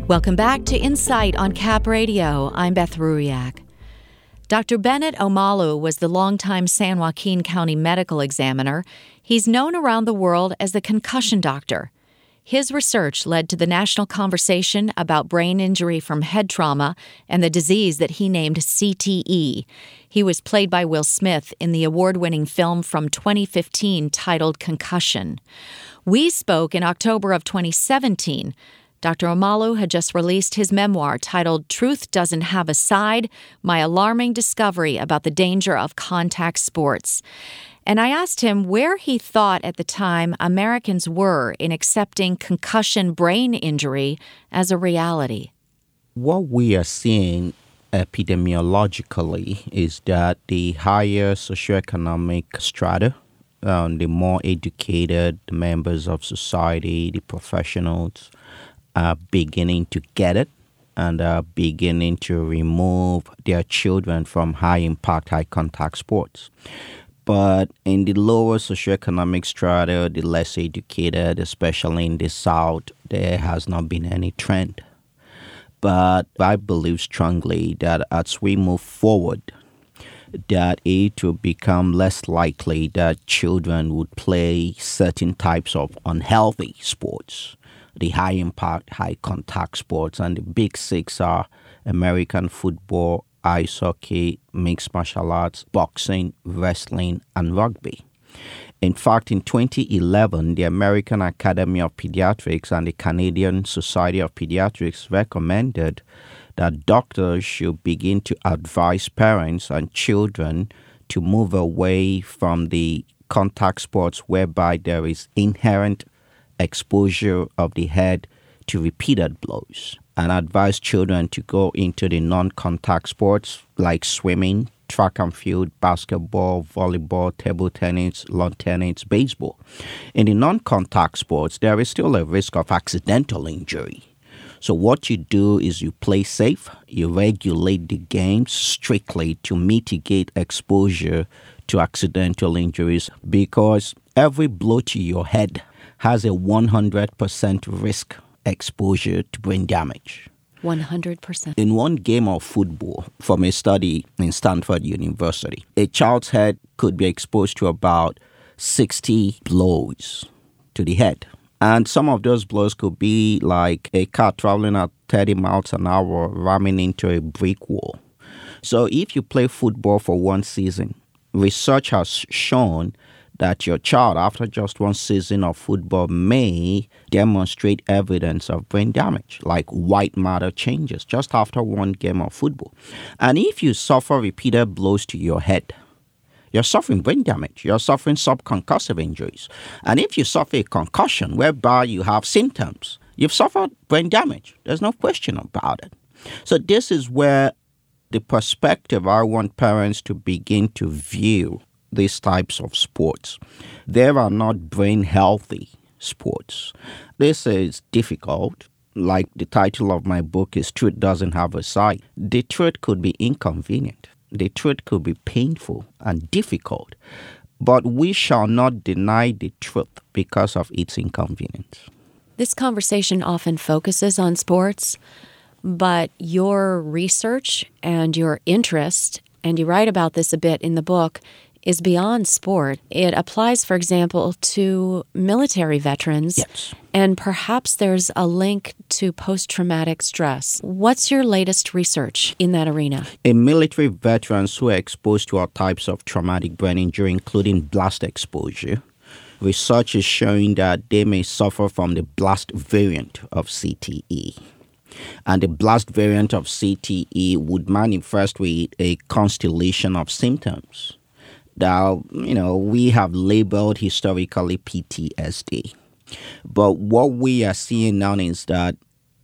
Welcome back to Insight on Cap Radio. I'm Beth Ruiak. Dr. Bennett Omalu was the longtime San Joaquin County medical examiner. He's known around the world as the concussion doctor. His research led to the national conversation about brain injury from head trauma and the disease that he named CTE. He was played by Will Smith in the award-winning film from 2015 titled Concussion. We spoke in October of 2017. Dr. Omalu had just released his memoir titled Truth Doesn't Have a Side, My Alarming Discovery About the Danger of Contact Sports. And I asked him where he thought at the time Americans were in accepting concussion brain injury as a reality. What we are seeing epidemiologically is that the higher socioeconomic strata, the more educated members of society, the professionals, are beginning to get it and are beginning to remove their children from high-impact, high-contact sports. But in the lower socioeconomic strata, the less educated, especially in the South, there has not been any trend. But I believe strongly that as we move forward, that it will become less likely that children would play certain types of unhealthy sports, the high-impact, high-contact sports. And the big six are American football, ice hockey, mixed martial arts, boxing, wrestling, and rugby. In fact, in 2011, the American Academy of Pediatrics and the Canadian Society of Pediatrics recommended that doctors should begin to advise parents and children to move away from the contact sports whereby there is inherent exposure of the head to repeated blows, and advise children to go into the non-contact sports like swimming, track and field, basketball, volleyball, table tennis, lawn tennis, baseball. In the non-contact sports, there is still a risk of accidental injury. So what you do is you play safe, you regulate the games strictly to mitigate exposure to accidental injuries, because every blow to your head has a 100% risk exposure to brain damage. 100%. In one game of football from a study in Stanford University, a child's head could be exposed to about 60 blows to the head. And some of those blows could be like a car traveling at 30 miles an hour ramming into a brick wall. So if you play football for one season, research has shown that your child, after just one season of football, may demonstrate evidence of brain damage, like white matter changes, just after one game of football. And if you suffer repeated blows to your head, you're suffering brain damage. You're suffering subconcussive injuries. And if you suffer a concussion whereby you have symptoms, you've suffered brain damage. There's no question about it. So this is where the perspective I want parents to begin to view these types of sports. There are not brain healthy sports. This is difficult. Like the title of my book is Truth Doesn't Have a Side. The truth could be inconvenient. The truth could be painful and difficult. But we shall not deny the truth because of its inconvenience. This conversation often focuses on sports, but your research and your interest, and you write about this a bit in the book, is beyond sport. It applies, for example, to military veterans. Yes. And perhaps there's a link to post-traumatic stress. What's your latest research in that arena? In military veterans who are exposed to all types of traumatic brain injury, including blast exposure, research is showing that they may suffer from the blast variant of CTE. And the blast variant of CTE would manifest with a constellation of symptoms that, we have labeled historically PTSD. But what we are seeing now is that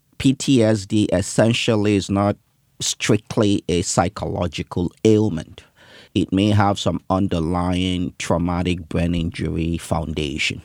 PTSD essentially is not strictly a psychological ailment. It may have some underlying traumatic brain injury foundation.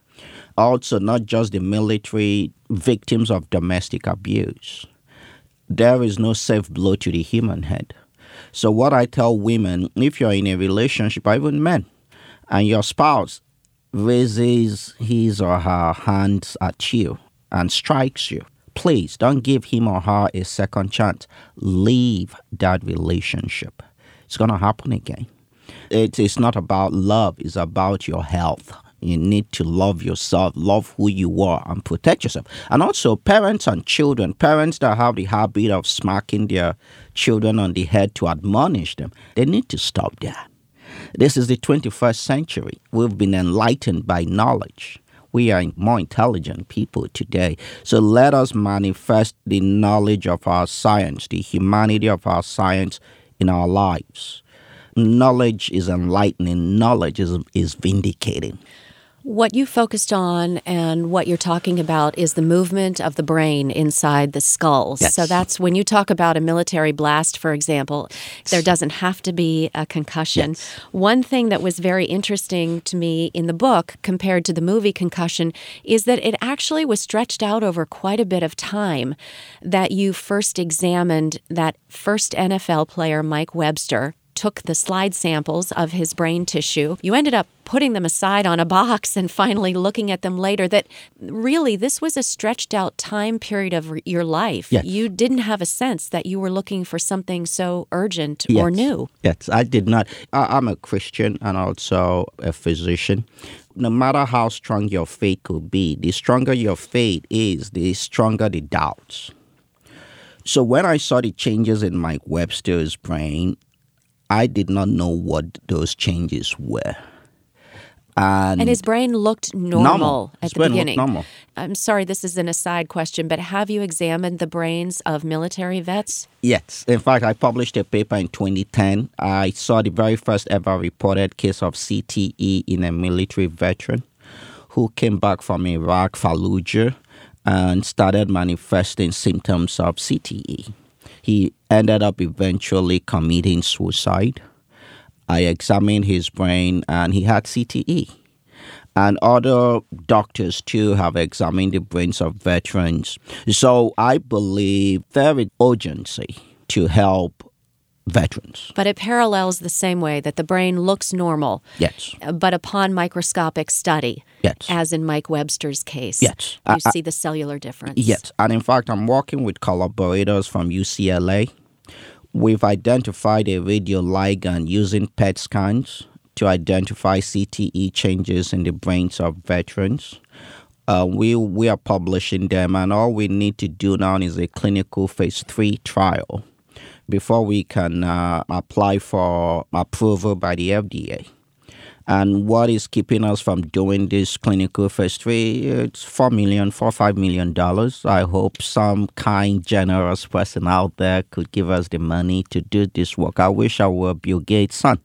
Also, not just the military, victims of domestic abuse. There is no safe blow to the human head. So what I tell women, if you're in a relationship, or even men, and your spouse raises his or her hands at you and strikes you, please don't give him or her a second chance. Leave that relationship. It's going to happen again. It is not about love. It's about your health. You need to love yourself, love who you are, and protect yourself. And also, parents and children, parents that have the habit of smacking their children on the head to admonish them, they need to stop that. This is the 21st century. We've been enlightened by knowledge. We are more intelligent people today. So let us manifest the knowledge of our science, the humanity of our science in our lives. Knowledge is enlightening. Knowledge is vindicating. What you focused on and what you're talking about is the movement of the brain inside the skulls. Yes. So that's when you talk about a military blast, for example, there doesn't have to be a concussion. Yes. One thing that was very interesting to me in the book compared to the movie Concussion is that it actually was stretched out over quite a bit of time that you first examined that first NFL player, Mike Webster, took the slide samples of his brain tissue. You ended up putting them aside on a box and finally looking at them later, that really this was a stretched out time period of your life. Yes. You didn't have a sense that you were looking for something so urgent Yes. or new. Yes, I did not. I'm a Christian and also a physician. No matter how strong your faith could be, the stronger your faith is, the stronger the doubts. So when I saw the changes in Mike Webster's brain, I did not know what those changes were. And his brain looked normal at His the brain looked beginning. normal. I'm sorry, this is an aside question, but have you examined the brains of military vets? Yes. In fact, I published a paper in 2010. I saw the very first ever reported case of CTE in a military veteran who came back from Iraq, Fallujah, and started manifesting symptoms of CTE. He ended up eventually committing suicide. I examined his brain and he had CTE. And other doctors too have examined the brains of veterans. So I believe there is urgency to help veterans. But it parallels the same way that the brain looks normal. Yes. But upon microscopic study, Yes. as in Mike Webster's case, Yes. you see the cellular difference. Yes. And in fact, I'm working with collaborators from UCLA. We've identified a radioligand using PET scans to identify CTE changes in the brains of veterans. We are publishing them, and all we need to do now is a clinical phase 3 trial before we can apply for approval by the FDA. And what is keeping us from doing this clinical phase 3? It's $4 or $5 million. I hope some kind, generous person out there could give us the money to do this work. I wish I were Bill Gates' son.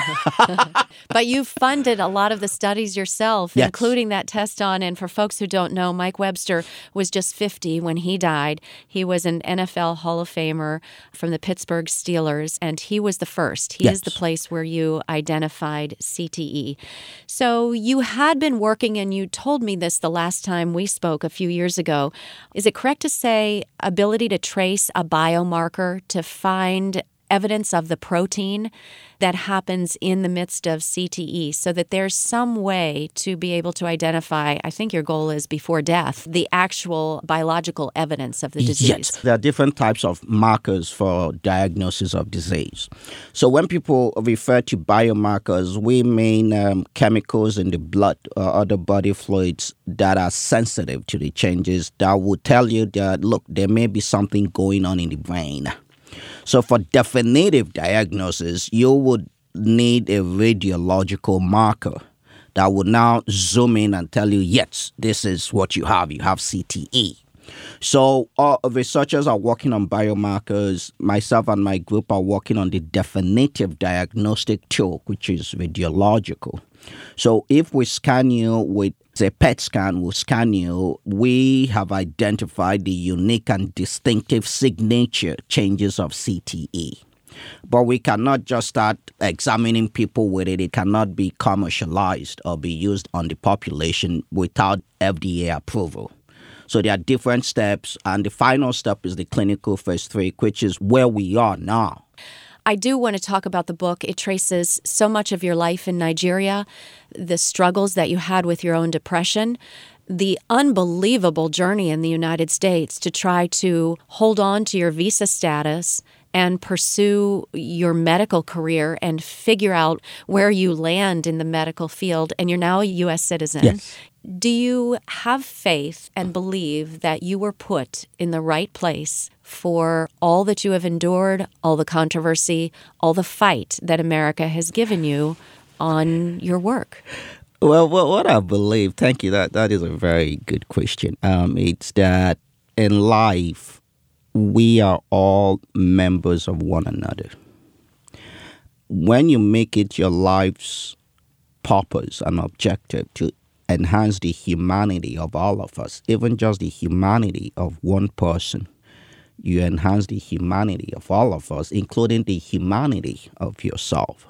But you funded a lot of the studies yourself, Yes. including that test on, and for folks who don't know, Mike Webster was just 50 when he died. He was an NFL Hall of Famer from the Pittsburgh Steelers, and he was the first. He is Yes. the place where you identified CTE. So you had been working, and you told me this the last time we spoke a few years ago. Is it correct to say ability to trace a biomarker to find evidence of the protein that happens in the midst of CTE, so that there's some way to be able to identify, I think your goal is before death, the actual biological evidence of the disease? Yes, there are different types of markers for diagnosis of disease. So when people refer to biomarkers, we mean chemicals in the blood or other body fluids that are sensitive to the changes that will tell you that, look, there may be something going on in the brain. So for definitive diagnosis, you would need a radiological marker that would now zoom in and tell you, yes, this is what you have. You have CTE. So researchers are working on biomarkers. Myself and my group are working on the definitive diagnostic tool, which is radiological. So if we scan you with a PET scan, will scan you, we have identified the unique and distinctive signature changes of CTE. But we cannot just start examining people with it. It cannot be commercialized or be used on the population without FDA approval. So there are different steps, and the final step is the clinical phase 3, which is where we are now. I do want to talk about the book. It traces so much of your life in Nigeria, the struggles that you had with your own depression, the unbelievable journey in the United States to try to hold on to your visa status and pursue your medical career and figure out where you land in the medical field, and you're now a U.S. citizen. Yes. Do you have faith and believe that you were put in the right place for all that you have endured, all the controversy, all the fight that America has given you on your work? Well, what I believe, thank you, that is a very good question. It's that in life, we are all members of one another. When you make it your life's purpose and objective to enhance the humanity of all of us, even just the humanity of one person, you enhance the humanity of all of us, including the humanity of yourself.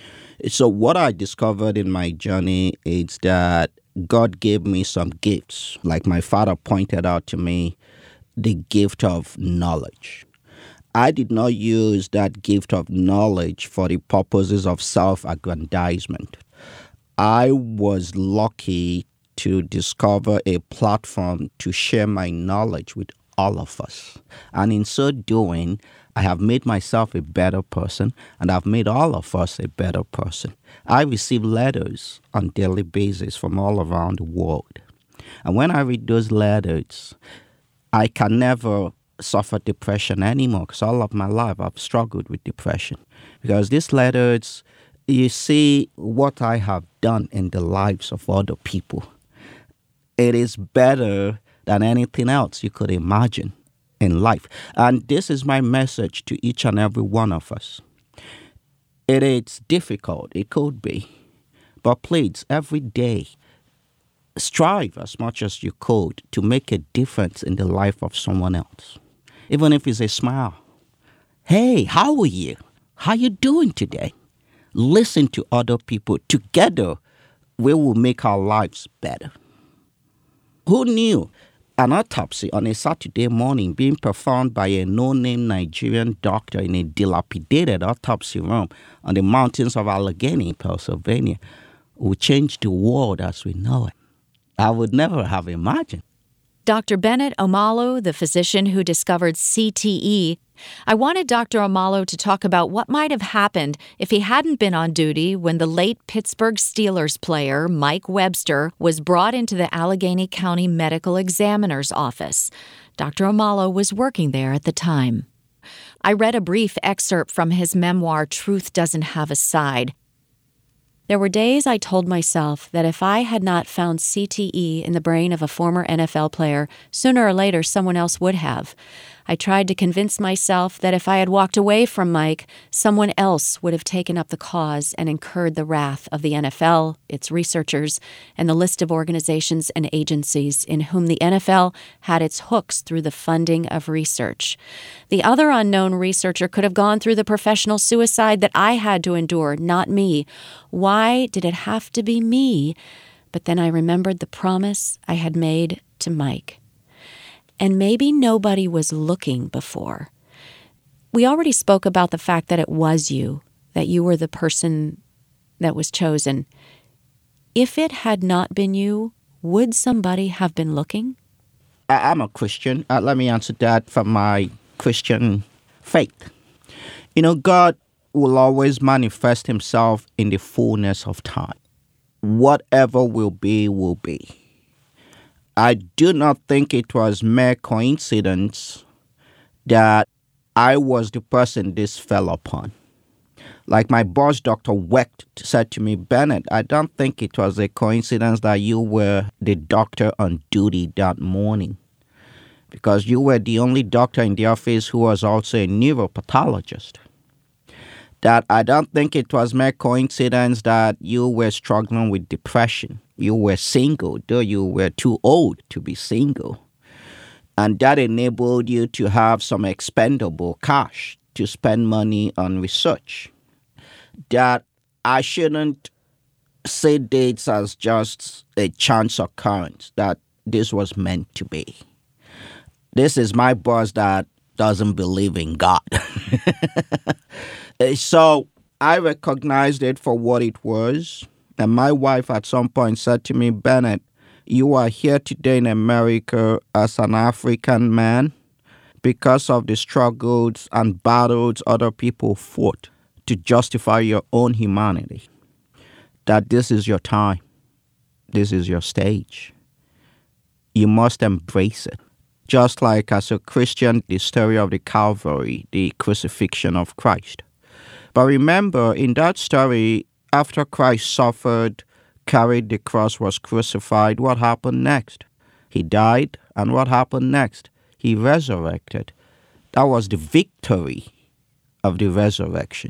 So what I discovered in my journey is that God gave me some gifts. Like my father pointed out to me, the gift of knowledge. I did not use that gift of knowledge for the purposes of self-aggrandizement. I was lucky to discover a platform to share my knowledge with all of us. And in so doing, I have made myself a better person, and I've made all of us a better person. I receive letters on a daily basis from all around the world. And when I read those letters, I can never suffer depression anymore, because all of my life I've struggled with depression. Because these letters, you see what I have done in the lives of other people. It is better than anything else you could imagine in life. And this is my message to each and every one of us. It is difficult, it could be, but please, every day, strive as much as you could to make a difference in the life of someone else. Even if it's a smile. Hey, how are you? How you doing today? Listen to other people. Together, we will make our lives better. Who knew an autopsy on a Saturday morning being performed by a no-name Nigerian doctor in a dilapidated autopsy room on the mountains of Allegheny, Pennsylvania, would change the world as we know it? I would never have imagined. Dr. Bennet Omalu, the physician who discovered CTE, I wanted Dr. Omalu to talk about what might have happened if he hadn't been on duty when the late Pittsburgh Steelers player, Mike Webster, was brought into the Allegheny County Medical Examiner's office. Dr. Omalu was working there at the time. I read a brief excerpt from his memoir, Truth Doesn't Have a Side. There were days I told myself that if I had not found CTE in the brain of a former NFL player, sooner or later someone else would have. I tried to convince myself that if I had walked away from Mike, someone else would have taken up the cause and incurred the wrath of the NFL, its researchers, and the list of organizations and agencies in whom the NFL had its hooks through the funding of research. The other unknown researcher could have gone through the professional suicide that I had to endure, not me. Why did it have to be me? But then I remembered the promise I had made to Mike. And maybe nobody was looking before. We already spoke about the fact that it was you, that you were the person that was chosen. If it had not been you, would somebody have been looking? I'm a Christian. Let me answer that from my Christian faith. God will always manifest himself in the fullness of time. Whatever will be, will be. I do not think it was mere coincidence that I was the person this fell upon. Like my boss, Dr. Wecht, said to me, Bennett, I don't think it was a coincidence that you were the doctor on duty that morning, because you were the only doctor in the office who was also a neuropathologist. That I don't think it was mere coincidence that you were struggling with depression. You were single, though you were too old to be single. And that enabled you to have some expendable cash to spend money on research. That I shouldn't say dates as just a chance occurrence, that this was meant to be. This is my boss that doesn't believe in God. So I recognized it for what it was. And my wife at some point said to me, Bennett, You are here today in America as an African man because of the struggles and battles other people fought to justify your own humanity. That this is your time. This is your stage. You must embrace it. Just like as a Christian, the story of the Calvary, the crucifixion of Christ. But remember, in that story, after Christ suffered, carried the cross, was crucified, what happened next? He died, and what happened next? He resurrected. That was the victory of the resurrection.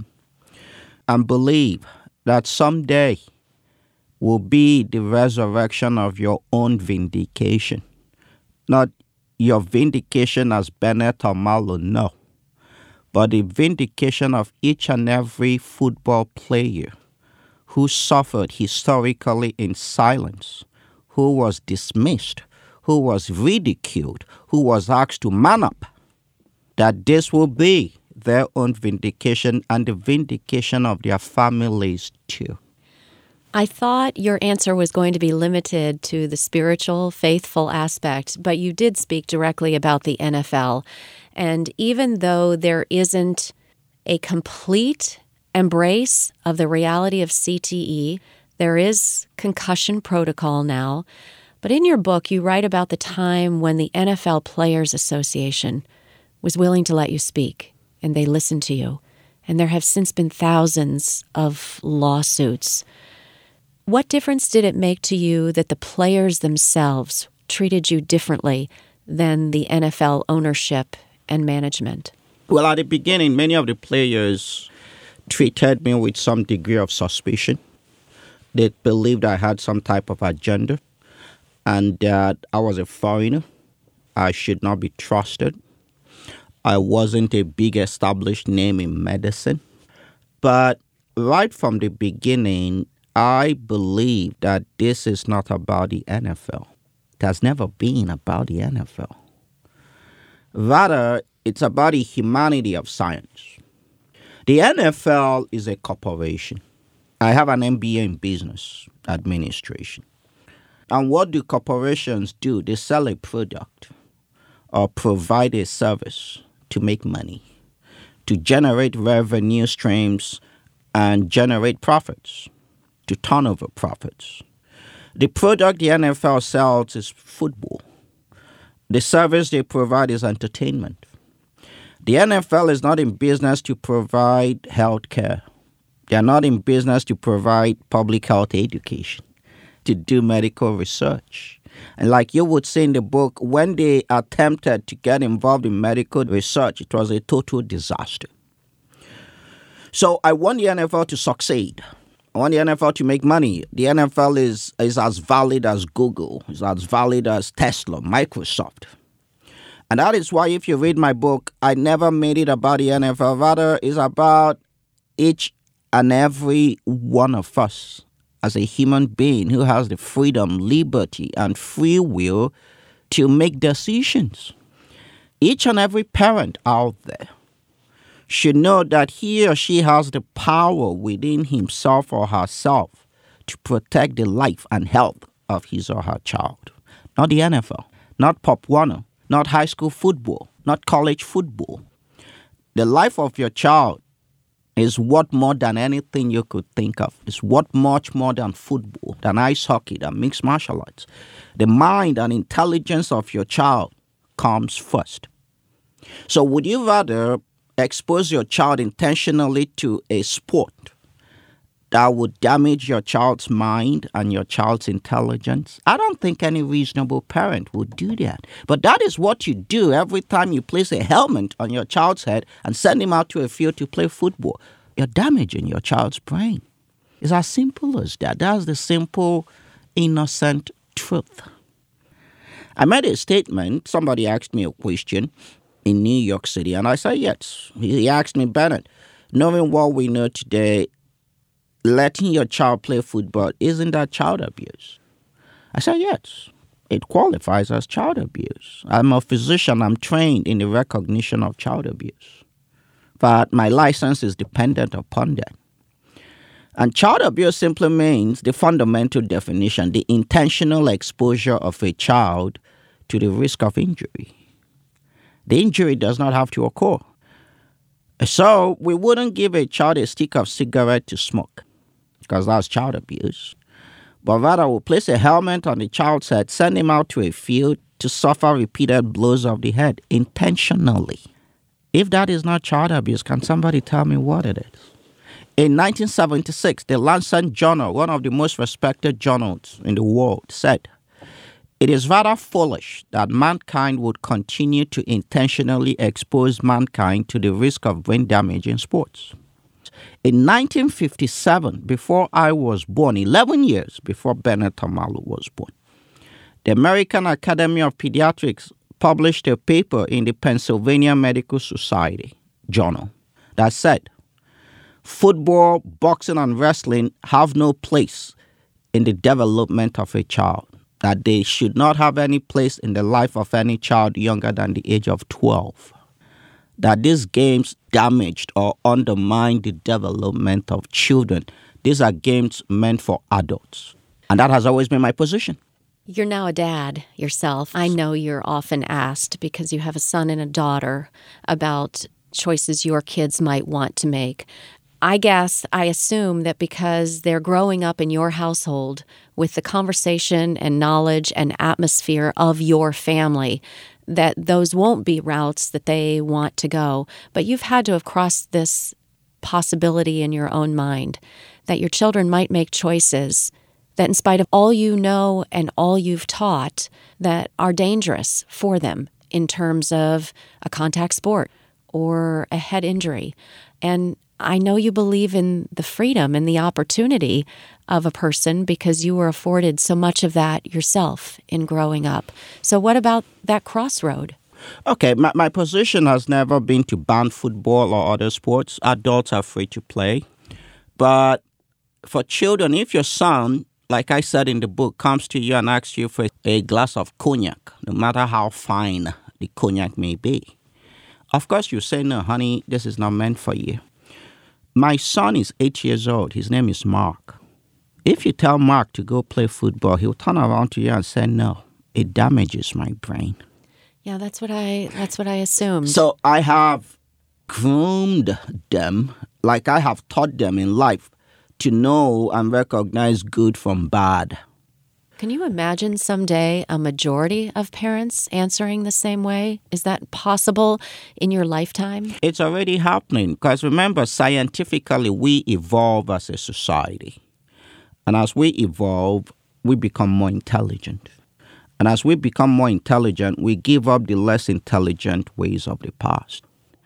And believe that someday will be the resurrection of your own vindication. Not your vindication as Bennet Omalu, no. But the vindication of each and every football player who suffered historically in silence, who was dismissed, who was ridiculed, who was asked to man up, that this will be their own vindication and the vindication of their families too. I thought your answer was going to be limited to the spiritual, faithful aspect, but you did speak directly about the NFL. And even though there isn't a complete embrace of the reality of CTE, there is concussion protocol now. But in your book, you write about the time when the NFL Players Association was willing to let you speak, and they listened to you. And there have since been thousands of lawsuits. What difference did it make to you that the players themselves treated you differently than the NFL ownership and management? Well, at the beginning, many of the players treated me with some degree of suspicion. They believed I had some type of agenda and that I was a foreigner. I should not be trusted. I wasn't a big established name in medicine. But right from the beginning, I believe that this is not about the NFL. It has never been about the NFL. Rather, it's about the humanity of science. The NFL is a corporation. I have an MBA in business administration. And what do corporations do? They sell a product or provide a service to make money, to generate revenue streams and generate profits, to turn over profits. The product the NFL sells is football. The service they provide is entertainment. The NFL is not in business to provide health care. They are not in business to provide public health education, to do medical research. And like you would say in the book, when they attempted to get involved in medical research, it was a total disaster. So I want the NFL to succeed. I want the NFL to make money. The NFL is as valid as Google, is as valid as Tesla, Microsoft. And that is why if you read my book, I never made it about the NFL. Rather, it's about each and every one of us as a human being who has the freedom, liberty, and free will to make decisions. Each and every parent out there should know that he or she has the power within himself or herself to protect the life and health of his or her child. Not the NFL, not Pop Warner, not high school football, not college football. The life of your child is worth more than anything you could think of. It's worth much more than football, than ice hockey, than mixed martial arts. The mind and intelligence of your child comes first. So would you rather expose your child intentionally to a sport that would damage your child's mind and your child's intelligence? I don't think any reasonable parent would do that. But that is what you do every time you place a helmet on your child's head and send him out to a field to play football. You're damaging your child's brain. It's as simple as that. That's the simple, innocent truth. I made a statement. Somebody asked me a question in New York City, and I said yes. He asked me, Bennett, knowing what we know today, letting your child play football, isn't that child abuse? I said yes. It qualifies as child abuse. I'm a physician. I'm trained in the recognition of child abuse. But my license is dependent upon that. And child abuse simply means the fundamental definition, the intentional exposure of a child to the risk of injury. The injury does not have to occur. So we wouldn't give a child a stick of cigarette to smoke, because that's child abuse. But rather, we'll place a helmet on the child's head, send him out to a field to suffer repeated blows of the head intentionally. If that is not child abuse, can somebody tell me what it is? In 1976, the Lancet Journal, one of the most respected journals in the world, said, "It is rather foolish that mankind would continue to intentionally expose mankind to the risk of brain damage in sports." In 1957, before I was born, 11 years before Bennett Omalu was born, the American Academy of Pediatrics published a paper in the Pennsylvania Medical Society Journal that said, football, boxing, and wrestling have no place in the development of a child, that they should not have any place in the life of any child younger than the age of 12, that these games damaged or undermined the development of children. These are games meant for adults. And that has always been my position. You're now a dad yourself. I know you're often asked, because you have a son and a daughter, about choices your kids might want to make. I assume that because they're growing up in your household with the conversation and knowledge and atmosphere of your family, that those won't be routes that they want to go. But you've had to have crossed this possibility in your own mind that your children might make choices that, in spite of all you know and all you've taught, that are dangerous for them in terms of a contact sport or a head injury. And I know you believe in the freedom and the opportunity of a person because you were afforded so much of that yourself in growing up. So what about that crossroad? Okay, my position has never been to ban football or other sports. Adults are free to play. But for children, if your son, like I said in the book, comes to you and asks you for a glass of cognac, no matter how fine the cognac may be, of course you say, no, honey, this is not meant for you. My son is 8 years old. His name is Mark. If you tell Mark to go play football, he'll turn around to you and say, no, it damages my brain. Yeah, that's what I assumed. So I have groomed them, like I have taught them in life, to know and recognize good from bad. Can you imagine someday a majority of parents answering the same way? Is that possible in your lifetime? It's already happening, because remember, scientifically, we evolve as a society. And as we evolve, we become more intelligent. And as we become more intelligent, we give up the less intelligent ways of the past.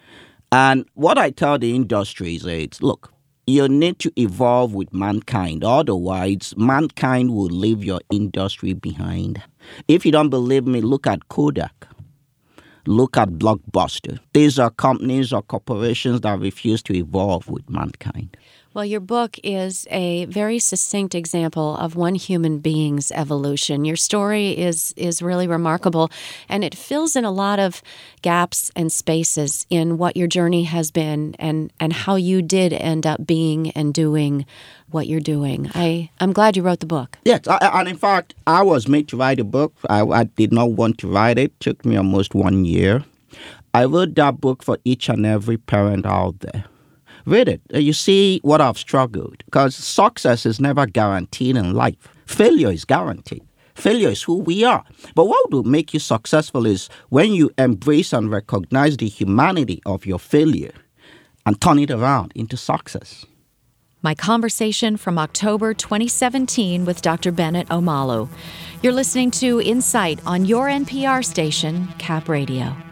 And what I tell the industry is, look, you need to evolve with mankind. Otherwise, mankind will leave your industry behind. If you don't believe me, look at Kodak. Look at Blockbuster. These are companies or corporations that refuse to evolve with mankind. Well, your book is a very succinct example of one human being's evolution. Your story is really remarkable, and it fills in a lot of gaps and spaces in what your journey has been and how you did end up being and doing what you're doing. I'm glad you wrote the book. Yes, and in fact, I was made to write a book. I did not want to write it. It took me almost 1 year. I wrote that book for each and every parent out there. Read it. You see what I've struggled. Because success is never guaranteed in life. Failure is guaranteed. Failure is who we are. But what will make you successful is when you embrace and recognize the humanity of your failure and turn it around into success. My conversation from October 2017 with Dr. Bennett Omalu. You're listening to Insight on your NPR station, Cap Radio.